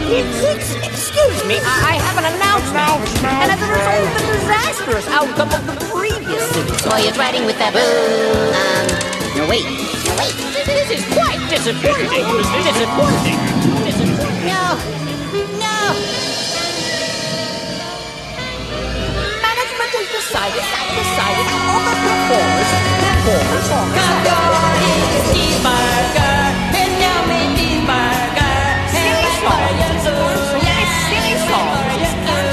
Excuse me, I have an announcement. And as a result of the disastrous outcome of the previous city. Boy is riding with Sabu. No wait. This is quite disappointing. No. Management has decided all the performers on silly songs.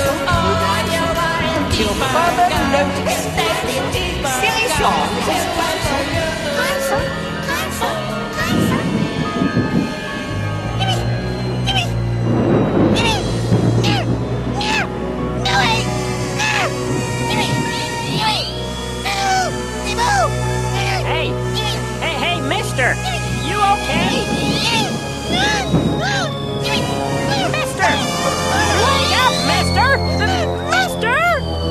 Until further notice, silly songs. Hey, mister! You okay? Mister! Wake up, mister! Mister!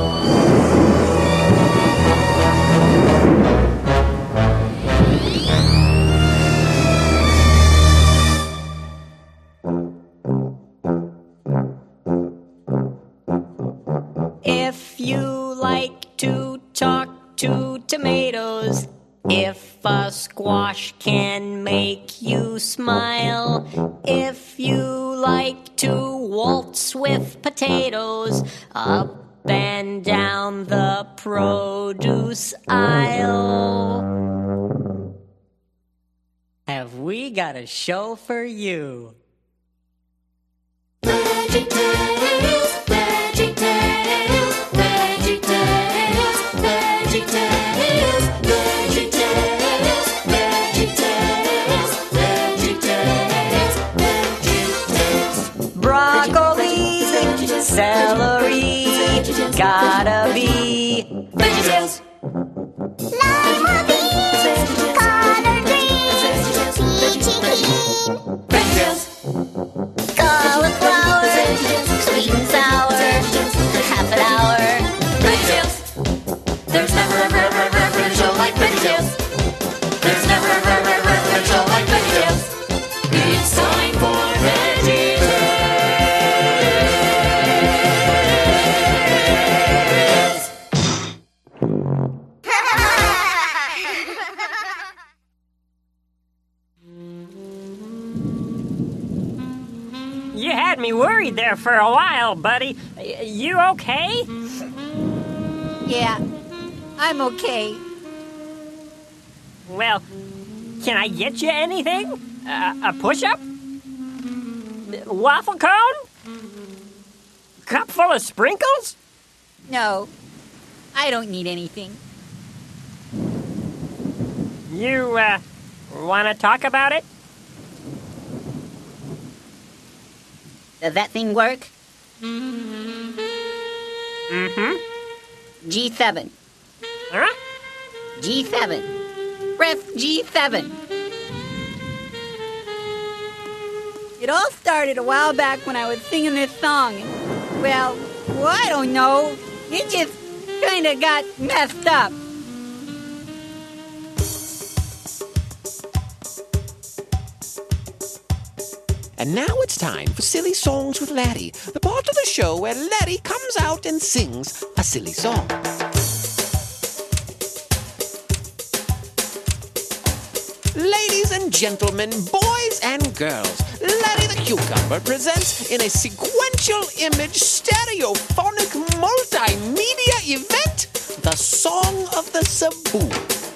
If you like to talk to tomatoes, if a squash can make you smile, if you like to waltz with potatoes, up and down the produce aisle, have we got a show for you. VeggieTales, VeggieTales, VeggieTales, VeggieTales, VeggieTales, VeggieTales, VeggieTales, VeggieTales. Broccoli, celery, gotta be VeggieTales. Lima beans, collard greens, peachy keen. VeggieTales. Cauliflower, sweet and sour, half an hour. VeggieTales. There's never a show like VeggieTales. There's never a show like VeggieTales. It's time for VeggieTales. You had me worried there for a while, buddy. You okay? Yeah, I'm okay. Well, can I get you anything? A push-up? Waffle cone? Cup full of sprinkles? No, I don't need anything. You, want to talk about it? Does that thing work? Mm-hmm. G7. Huh? G7. Press G7. It all started a while back when I was singing this song. Well, I don't know. It just kind of got messed up. And now it's time for Silly Songs with Laddie, the part of the show where Laddie comes out and sings a silly song. Ladies and gentlemen, boys and girls, Laddie the Cucumber presents in a sequential image stereophonic multimedia event the Song of the Sabu.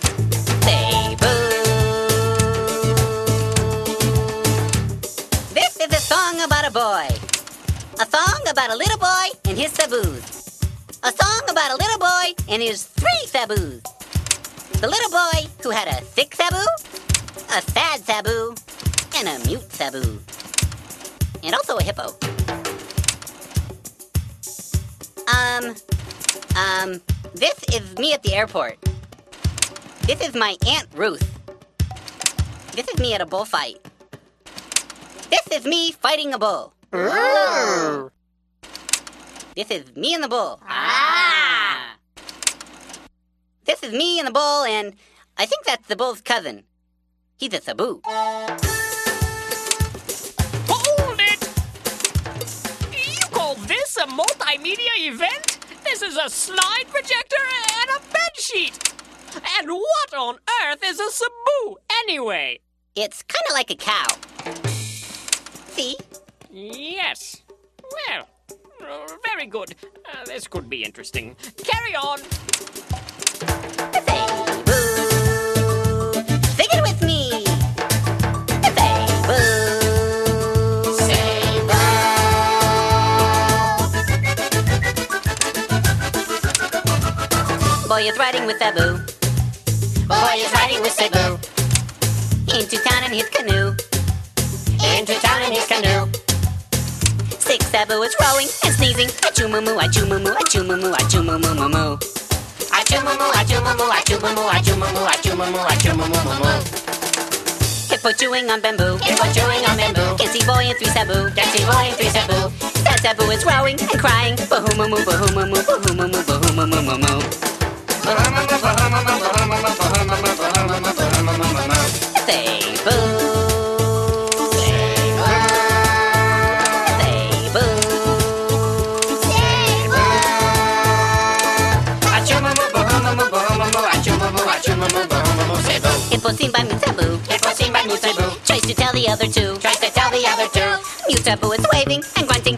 This is a song about a boy. A song about a little boy and his saboos. A song about a little boy and his 3 saboos. The little boy who had a sick sabu, a sad sabu, and a mute sabu. And also a hippo. This is me at the airport. This is my Aunt Ruth. This is me at a bullfight. This is me fighting a bull. This is me and the bull. This is me and the bull, and I think that's the bull's cousin. He's a sabu. Hold it! media event? This is a slide projector and a bedsheet. And what on earth is a Cebu, anyway? It's kind of like a cow. See? Yes. Well, very good. This could be interesting. Carry on. Say boo. Sing it with me. Say boo. Say boo. Boy is riding with Cebu. Boy is riding with Cebu. Into town in his canoe. Into town in his canoe. Sick Cebu is rowing and sneezing. Achoo-moo-moo, achoo-moo-moo, achoo-moo-moo, achoo-moo-moo-moo-moo. Achoo-moo-moo, achoo-moo-moo, achoo-moo-moo, achoo-moo-moo, achoo-moo-moo, achoo-moo-moo-moo. Hippo chewing on bamboo. Hippo chewing on bamboo. Can see boy in three Cebu. Can see boy in three Cebu. Sad Cebu is rowing and crying. Bahoo-moo-moo, bahoo-moo-moo, bahoo-moo-moo, bahoo-moo-moo-moo-moo. Say boo. Hippo seen by Moon Cebu. Hippo seen by Moon Cebu. Tries to tell the other two. Tries to tell the other two. Mute Cebu is waving and grunting.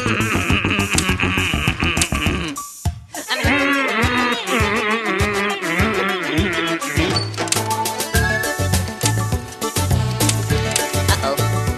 Uh-oh.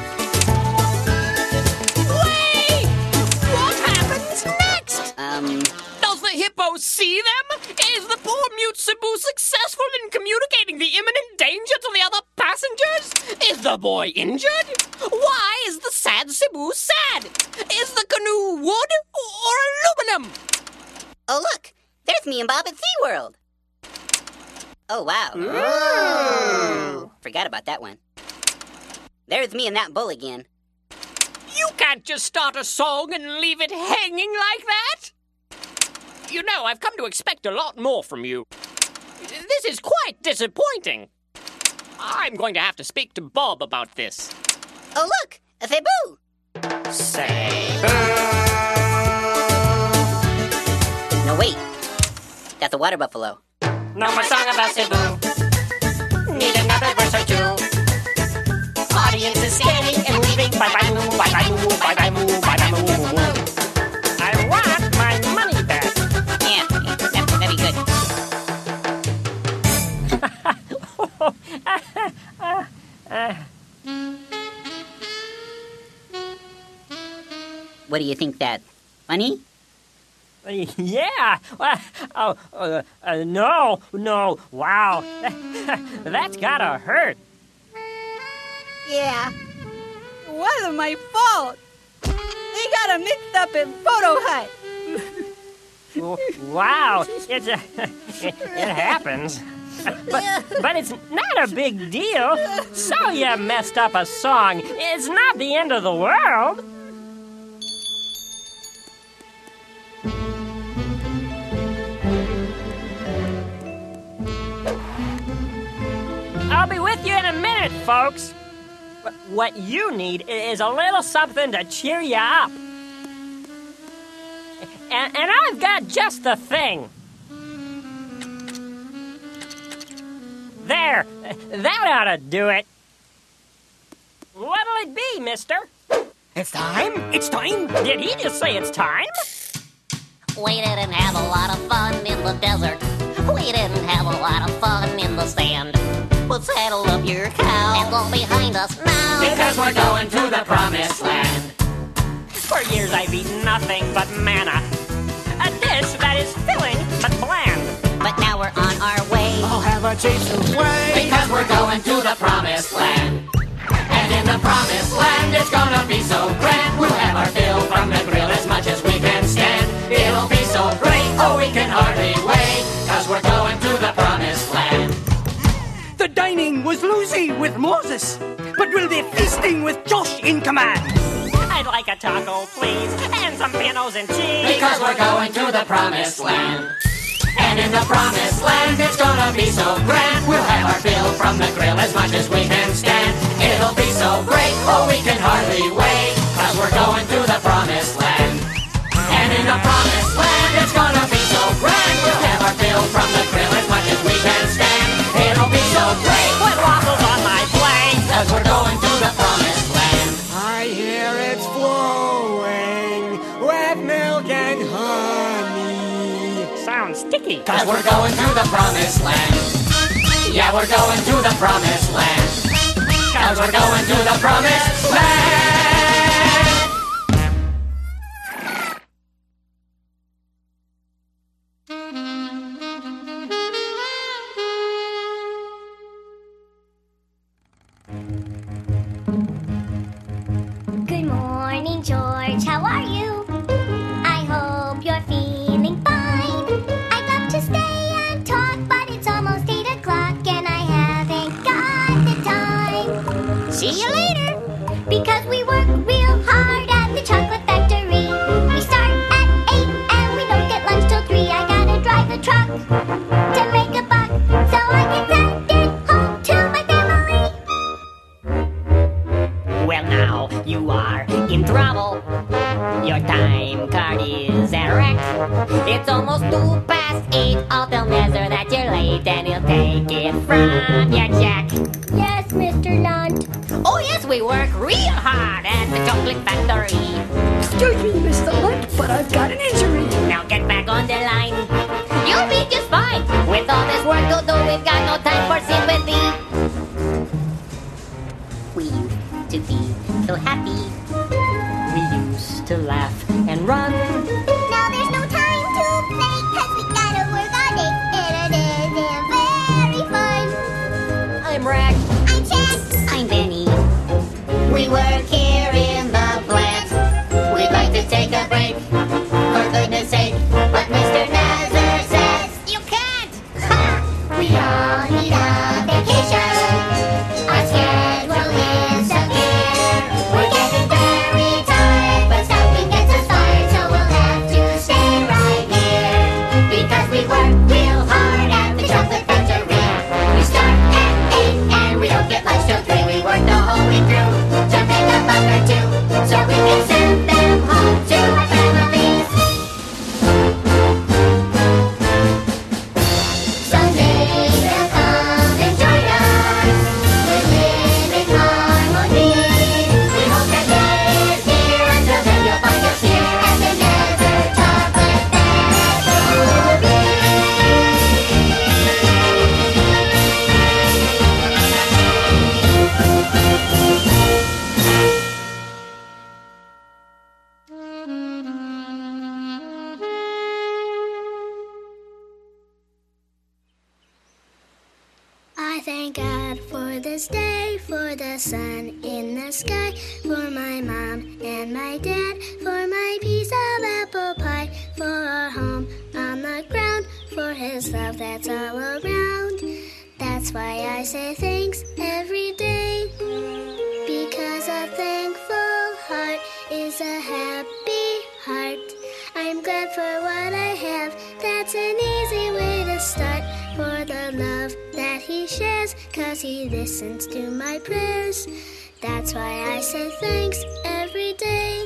Wait! What happens next? Does the hippo see them? Is the poor mute Cebu successful in communicating the imminent danger to the other passengers? Is the boy injured? Why is the sad Cebu sad? Is the canoe wood or aluminum? Oh, look! There's me and Bob at SeaWorld. Oh, wow. Ooh. Forgot about that one. There's me and that bull again. You can't just start a song and leave it hanging like that. You know, I've come to expect a lot more from you. This is quite disappointing. I'm going to have to speak to Bob about this. Oh, look! A Cebu! Cebu! No, wait. That's a water buffalo. No more song about Cebu. Need another verse or two. Audience is standing and leaving. Bye-bye moo, bye-bye moo, bye-bye moo, bye-bye moo, moo, moo. I want my money back. Yeah, that'd be good. What do you think that? Funny? Yeah. No. Wow. That's gotta hurt. Yeah. It wasn't my fault. They got 'em mixed up in Photo Hut. Wow. It happens. But it's not a big deal. So you messed up a song. It's not the end of the world. I'll be with you in a minute, folks. What you need is a little something to cheer you up. And I've got just the thing. There, that ought to do it. What'll it be, mister? It's time. It's time. Did he just say it's time? We didn't have a lot of fun in the desert. We didn't have a lot of fun in the sand. Well, saddle up your cow and go behind us now. Because we're going to the promised land. For years I've eaten nothing but manna. A dish that is filling but bland. But now we're on our way. I'll have a taste of way. Because we're going to the promised land. And in the promised land, it's gonna be so grand. We'll have our fill from the grill as much as we can stand. It'll be so great, oh, we can hardly wait. Cause we're going to the promised land. The dining was loosey with Moses, but we'll be feasting with Josh in command. I'd like a taco, please, and some pinos and cheese. Because we're going to the promised land. And in the promised land, it's gonna be so grand. We'll have our fill from the grill as much as we can stand. It'll be so great, oh, we can hardly wait. Cause we're going to the promised land. And in the promised squeaky. 'Cause we're going to the promised land. Yeah, we're going to the promised land. 'Cause we're going to the promised land. Good morning, George. How are you? I hope you're feeling fine. I'd love to stay and talk, but it's almost 8 o'clock and I haven't got the time. See you later. Because we work real hard at the chocolate factory. We start at 8 and we don't get lunch till 3. I gotta drive a truck to make a buck so I can send it home to my family. Well, now you are in trouble. Your time card is erect. It's almost 8:02. I'll tell Nezzer that you're late and he'll take it from your jack. Yes, Mr. Lunt. Oh yes, we work real hard at the chocolate factory. Excuse me, Mr. Lunt, but I've got an injury. Now get back on the line. You'll be just fine. With all this work to do, we've got no time for sympathy. We used to be so happy. We used to laugh and run. Now there's no time to play, 'cause we gotta work all day, and it isn't very fun. I'm Rack. I'm Chad. I'm Benny. We work here in the plant. We'd like to take a break, for goodness sake. But Mr. Nazar says you can't. Ha! We all need a vacation. Our schedule is severe. We're getting very tired, but something gets us fired, so we'll have to stay right here. Because we work real hard at the chocolate factory. We start at 8 and we don't get lunch till 3. We work the whole week through to make a buck or two, so we can send them home to our families. Someday they'll come and join us. We live in harmony. We hope that they're here. Until then you'll find us here At the Nether Chocolate Factory. I thank God for this day, for the sun in the sky, for my mom and my dad, for my piece of apple pie, for our home on the ground, for his love that's all around. That's why I say thanks every day, because a thankful heart is a happy heart. I'm glad for what I have, that's an easy way to start. For the love that he shares, 'cause he listens to my prayers. That's why I say thanks every day.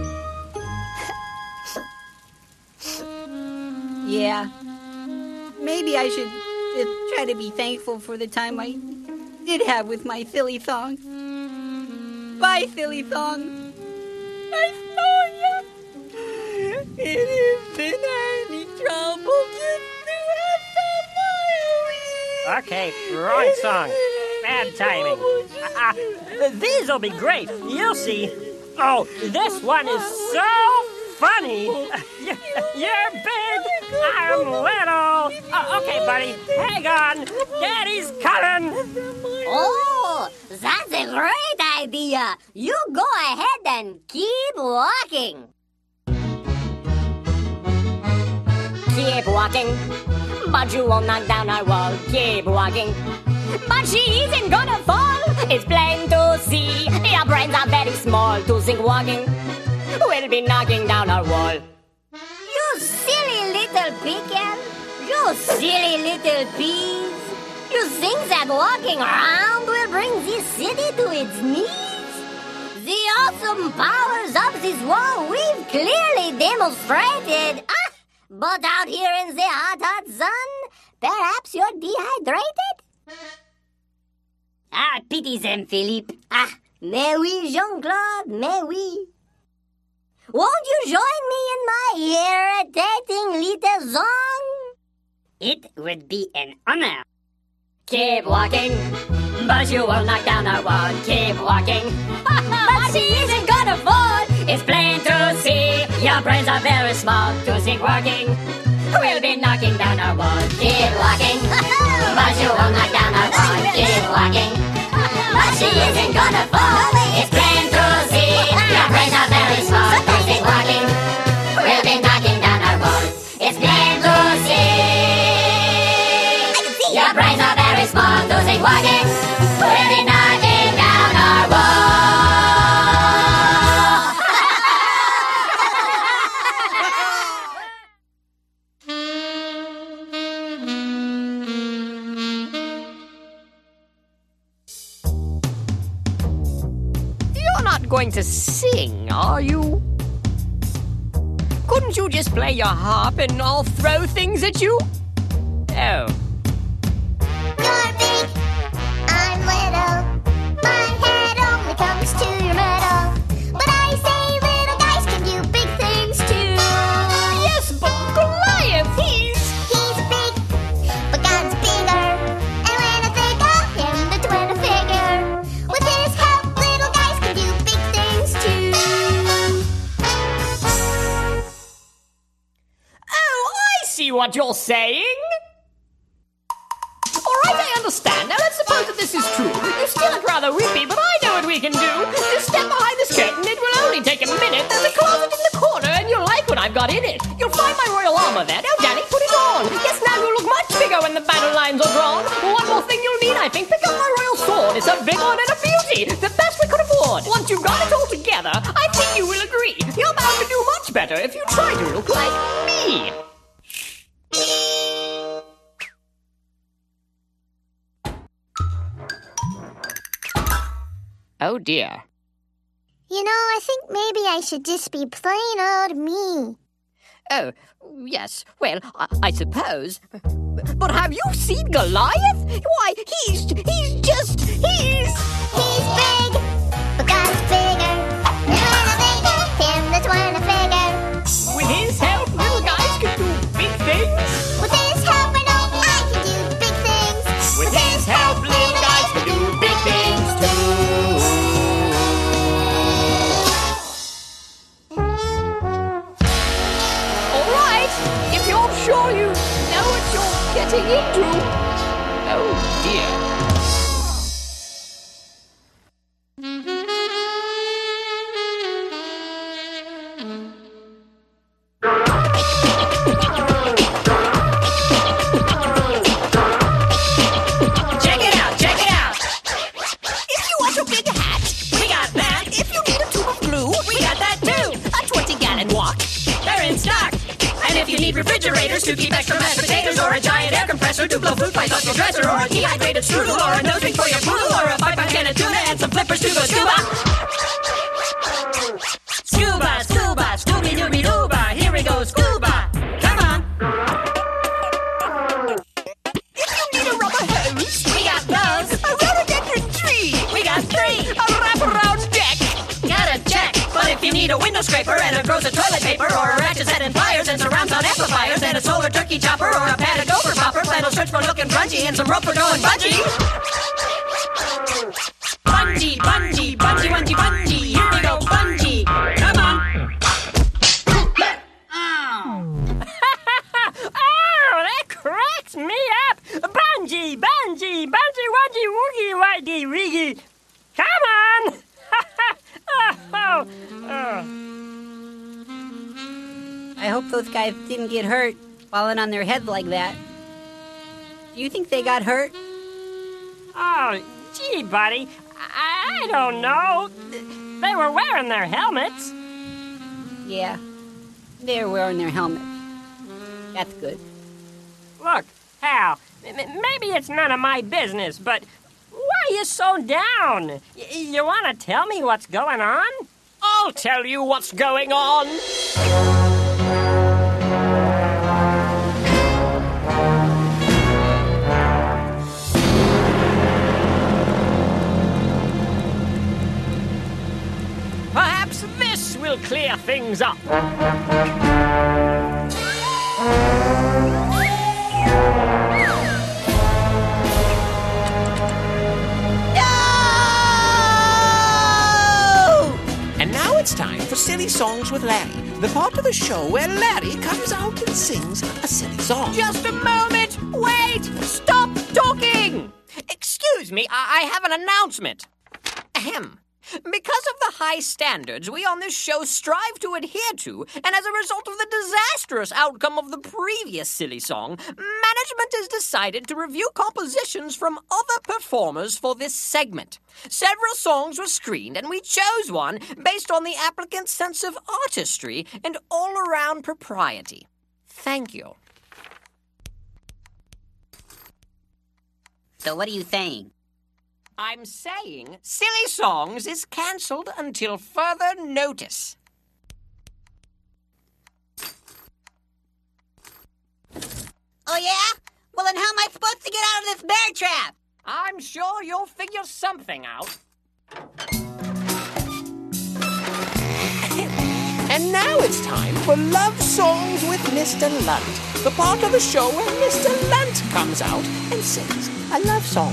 Yeah. Maybe I should just try to be thankful for the time I did have with my silly thong. Bye, silly thong. I saw you. It isn't any trouble just to have somebody. Okay, wrong song. Bad timing. These'll be great. You'll see. Oh, this one is so funny. You're big. I'm little. Okay, buddy. Hang on. Daddy's coming. Oh, that's a great idea. You go ahead and keep walking. Keep walking, but you won't knock down our wall. Keep walking, but she isn't gonna fall. It's plain to see your brains are very small. To think walking will be knocking down our wall. You silly little pecan. You silly little peas. You think that walking around will bring this city to its knees? The awesome powers of this wall we've clearly demonstrated. But out here in the hot, hot sun, perhaps you're dehydrated? Pity them, Philippe. Mais oui, Jean-Claude, mais oui. Won't you join me in my irritating little song? It would be an honor. Keep walking, but you will knock down our wall. Keep walking, but she isn't gonna fall. It's plain to see your brains are very small. To keep walking, we'll be knocking down our wall. Keep walking, but you will knock down our wall. Keep walking, but she isn't gonna fall. It's plain to see your brains are very small. To keep walking, we'll be knocking down our wall. It's plain to see your brains are very small. To keep walking, we'll be knocking down our wall. You're not going to sing, are you? Couldn't you just play your harp and I'll throw things at you? Oh. You're big, I'm little. My head only comes to your middle. But I say little guys can do big things too. Yes, but Goliath, he's Big, but God's bigger. And when I think of him, the twin figure. With his help, little guys can do big things too. Oh, I see what you're saying. All right, I understand. Now let's suppose that this is true. You still look rather weepy, but I know what we can do. Just step behind this curtain. It will only take a minute. There's a closet in the corner, and you'll like what I've got in it. You'll find my royal armor there. Now, Danny, put it on. Yes, now you'll look much bigger when the battle lines are drawn. One more thing you'll need, I think. Pick up my royal sword. It's a big one and a beauty. The best we could afford. Once you've got it all together, I think you will agree. You're bound to do much better if you try to look like me. Oh, dear. You know, I think maybe I should just be plain old me. Oh, yes. Well, I suppose. But have you seen Goliath? Why, he's He's big, but God's bigger. And when I think of him, that's when I figure. with his help, little guys can do big things. With his help, I know I can do big things. With his help, little guys can do big things All right, if you're sure you know what you're getting into. Oh, dear. Check it out, check it out. If you want a big hat, We got that. if you need a tube of glue, We got that too. a 20-gallon wok. They're in stock. And if you need refrigerators to keep extra mashed potatoes, or a giant air compressor to blow food pipes off your dresser, or a dehydrated strudel, or a nose ring for your poodle, or a 5-pound can of tuna and some flippers to go scuba. Scuba, scuba, scooby-dooby-dooba. Here we go, scuba. Come on. If you need a rubber hose, We got those. a rhododendron tree, We got 3. a wraparound deck. Gotta check. But if you need a window scraper and a gross of toilet paper, or a ratchet set and pliers and surround sound amplifiers and a solar turkey chopper, or a pad of gopher popper, flannel shirts for looking grungy and some rope for going bungee. Bungee, bungee, bungee, bungee, bungee. Here we go, bungee. Come on. Oh, that cracks me up! Bungee, bungee, bungee, wungee, woogie, wuggy, wiggy. Come on! I hope those guys didn't get hurt falling on their heads like that. Do you think they got hurt? Oh, gee, buddy, I don't know. They were wearing their helmets. Yeah, they're wearing their helmets. That's good. Look, Hal, maybe it's none of my business, but why are you so down? You want to tell me what's going on? I'll tell you what's going on. Perhaps this will clear things up. it's time for Silly Songs with Larry, the part of the show where Larry comes out and sings a silly song. Just a moment! Wait! Stop talking! Excuse me, I have an announcement. Ahem. Because of the high standards we on this show strive to adhere to, and as a result of the disastrous outcome of the previous silly song, management has decided to review compositions from other performers for this segment. Several songs were screened, and we chose one based on the applicant's sense of artistry and all-around propriety. Thank you. So what are you saying? I'm saying Silly Songs is cancelled until further notice. Oh, yeah? Well, then how am I supposed to get out of this bear trap? I'm sure you'll figure something out. And now it's time for Love Songs with Mr. Lunt, the part of the show where Mr. Lunt comes out and sings a love song.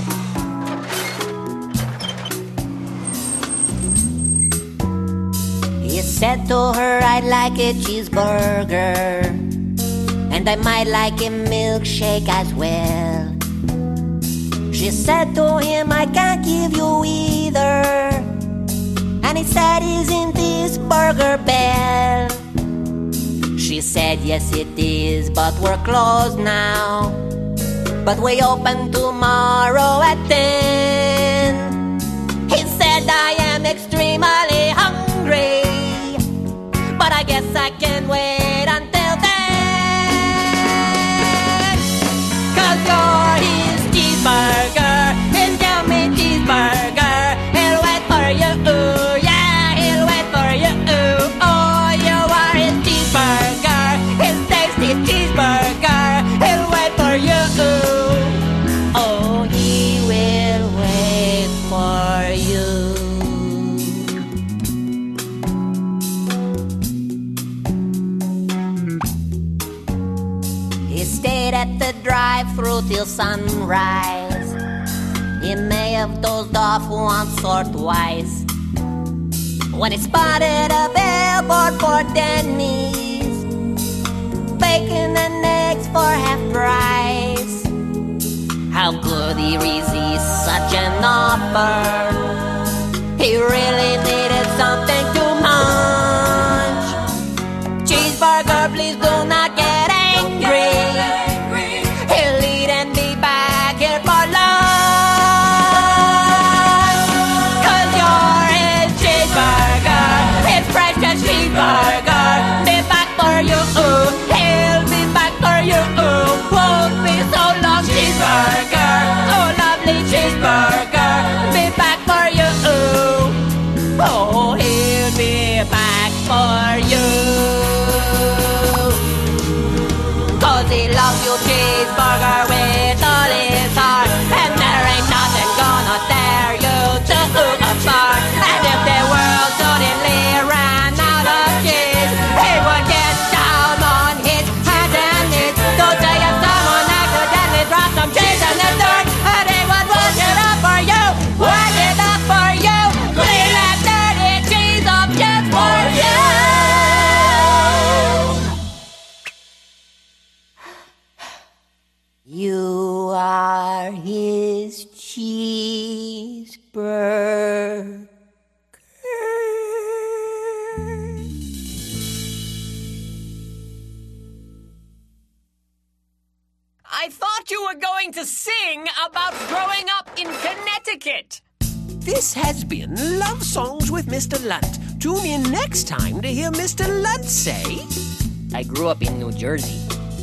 He said to her, I'd like a cheeseburger, and I might like a milkshake as well. She said to him, I can't give you either, and he said, isn't this Burger Bell? She said, yes it is, but we're closed now, but we open tomorrow at 10. He said, I am extremely hungry, but I guess I can wait until then. 'Cause you're his cheeseburger, his yummy cheeseburger. He'll wait for you, ooh, yeah, he'll wait for you, ooh. Oh, you are his cheeseburger, his tasty cheeseburger. He'll wait for you, ooh. Oh, he will wait for you. He stayed at the drive-thru till sunrise. He may have dozed off once or twice when he spotted a billboard for Denny's, bacon and eggs for half price. How could he resist such an offer? He really needed something to munch. Cheeseburger, please do not get angry. He'll eat and be back here for lunch. 'Cause you're his cheeseburger, his precious cheeseburger. Be back for you, ooh. He'll be back for you, ooh. Won't be so long, cheeseburger. Oh, lovely cheeseburger. Be back for you, ooh. Oh, he'll be back for you. 'Cause he loves you, cheeseburger, with all his heart. And there ain't nothing gonna tear you apart. And if the world suddenly ran out of cheese, he would get down on his hands and knees. Don't say if someone accidentally dropped some cheese in the dirt, and he would wash it up for you, wash it up for you, clean that dirty cheese up just for you. You are his cheeseburger. I thought you were going to sing about growing up in Connecticut. This has been Love Songs with Mr. Lunt. Tune in next time to hear Mr. Lunt say, I grew up in New Jersey.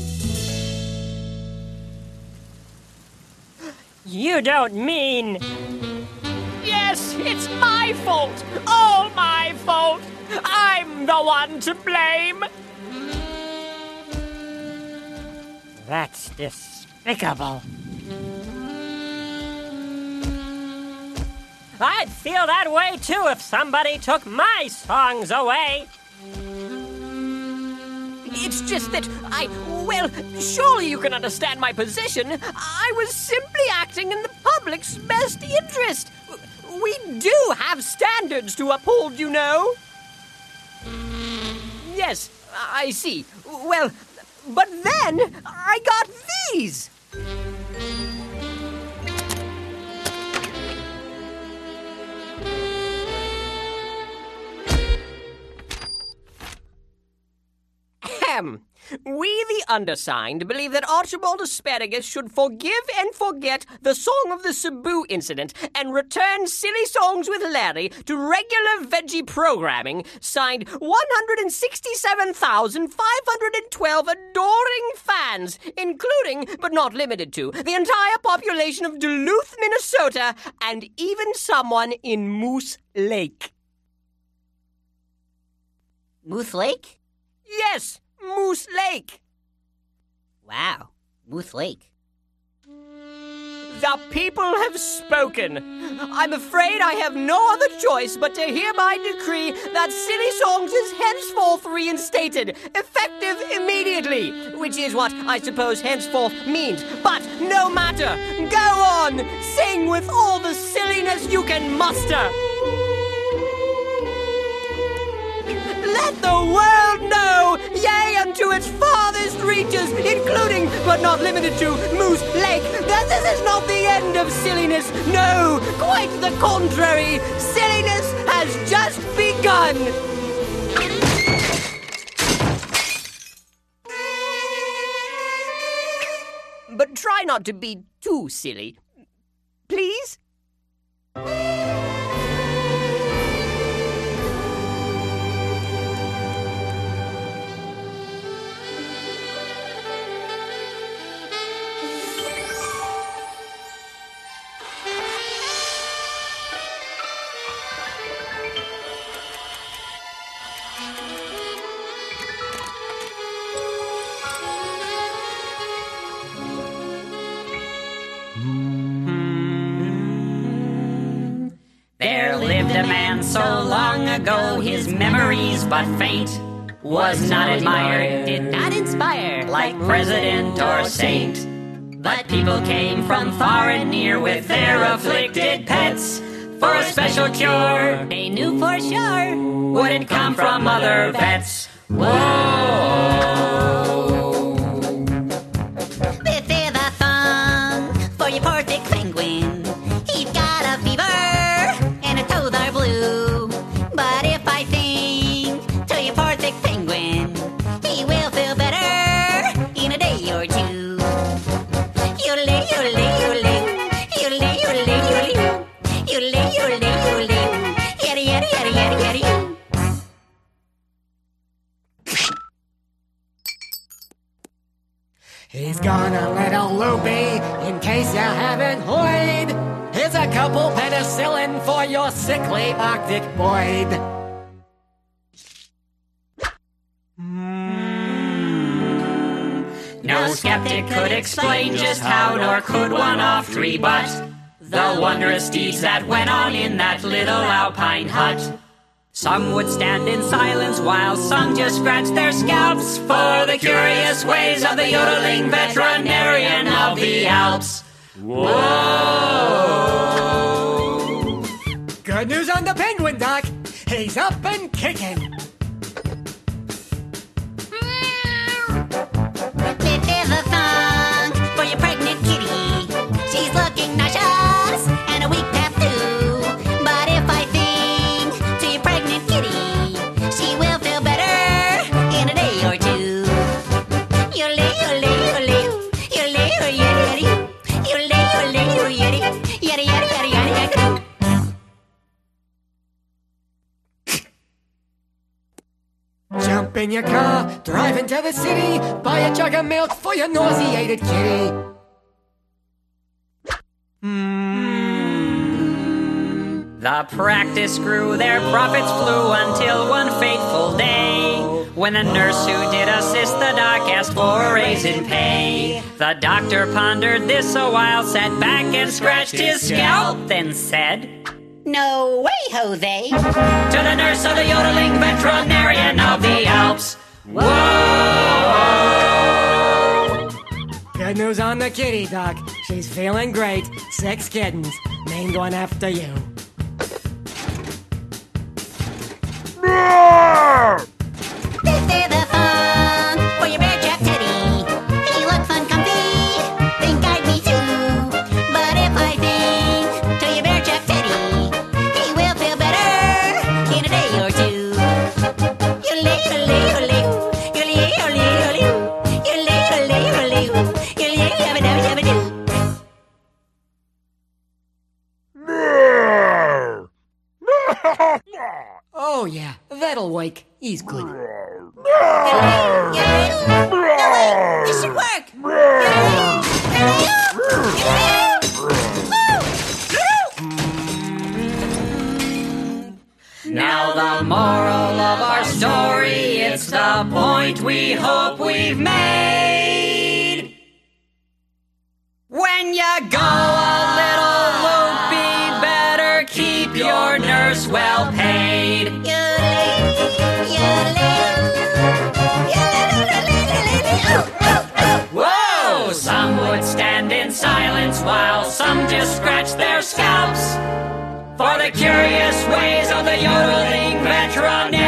You don't mean... Yes, it's my fault. All my fault. I'm the one to blame. That's despicable. I'd feel that way too if somebody took my songs away. It's just that well, surely you can understand my position. I was simply acting in the public's best interest. We do have standards to uphold, you know. yes, I see. Well, but then I got these. We, the undersigned, believe that Archibald Asparagus should forgive and forget the Song of the Cebu incident and return Silly Songs with Larry to regular veggie programming, signed 167,512 adoring fans, including, but not limited to, the entire population of Duluth, Minnesota, and even someone in Moose Lake. Moose Lake? Yes! Moose Lake. Wow, Moose Lake. The people have spoken. I'm afraid I have no other choice but to hereby decree that Silly Songs is henceforth reinstated, effective immediately, which is what I suppose henceforth means. But no matter. Go on. Sing with all the silliness you can muster. Let the world know, yea, unto its farthest reaches, including, but not limited to, Moose Lake, that this is not the end of silliness. No, quite the contrary. Silliness has just begun. But try not to be too silly. Please? There lived a man so long ago, his memories but faint, was not admired, did not inspire, like president or saint. But people came from far and near with their afflicted pets for a special cure. They knew for sure wouldn't come from other vets. Whoa! This is a song for your poor sick penguin. He's got a fever and his toes are blue. But if I sing to your poor sick penguin, he will feel better in a day or two. Yodelay, yodelay, yodelay, yodelay, yodelay, yodelay, yodelay, yodelay, yodelay, yadda, yadda, yadda, yadda, yadda, yadda. He's gone a little loopy, in case you haven't heard. Here's a couple penicillin for your sickly Arctic Boyd. No skeptic could explain just how, nor could one oft rebut the wondrous deeds that went on in that little alpine hut. Some would stand in silence while some just scratched their scalps for the curious ways of the yodeling veterinarian of the Alps. Whoa! Good news on the penguin, Doc. He's up and kicking. This is a song for your pregnant kitty. She's looking nauseous and a weak past too. But if I sing to your pregnant kitty, she will feel better in a day or two. Yodelay, yodelay, yodelay, yodelay, yodelay, yodelay, yodelay, yodelay, yadda, yadda, yadda, yadda, yadda. Jump in your car, drive into the city, buy a jug of milk for your nauseated kitty. The practice grew, their profits flew until one fateful day, when the nurse who did assist the doc asked for a raise in pay. The doctor pondered this a while, sat back and scratched his scalp, then said, No way, Jose. to the nurse of the yodeling veterinarian of the Alps. Whoa! Good news on the kitty, Doc. She's feeling great. 6 kittens, named one after you. This is That'll work. He's good. This should work. Now the moral of our story, it's the point we hope we've made. When you go a little loopy, better keep your nurse well paid. Whoa! Some would stand in silence while some just scratch their scalps for the curious ways of the yodeling veterinarian.